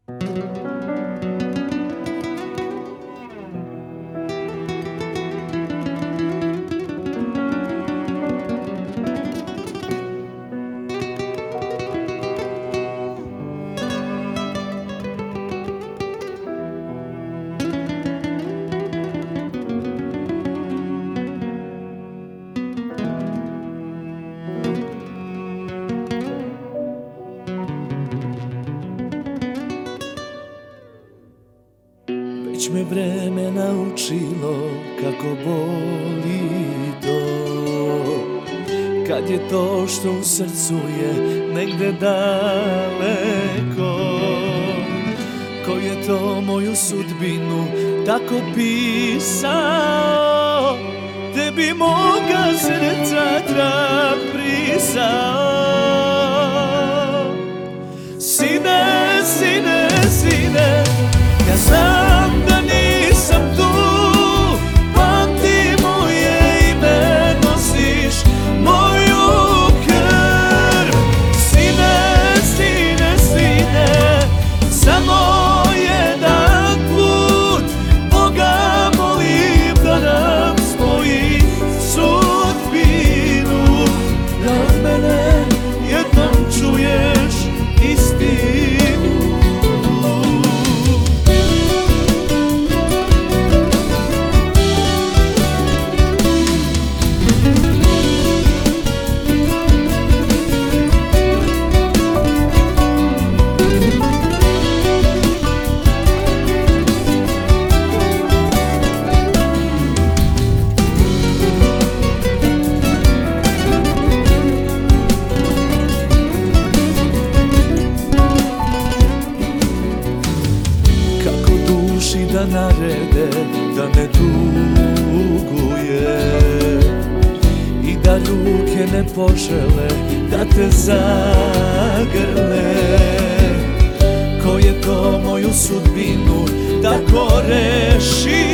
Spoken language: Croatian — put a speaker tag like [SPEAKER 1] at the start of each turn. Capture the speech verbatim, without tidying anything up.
[SPEAKER 1] Već me vreme naučilo kako boli to, kad je to što u srcu je negde daleko. Ko je to moju sudbinu tako pisao, tebi moga srca trag prisao. Sine, sine, sine, ja znam da nisam tu, pamti moje ime, nosiš moju krv. Sine, sine, sine, samo jedan put Boga molim da nam spoji sudbinu, da od mene jednom čuješ istinu. Da narede da ne tuguje i da ruke ne požele da te zagrle. Ko je to moju sudbinu tako rešio?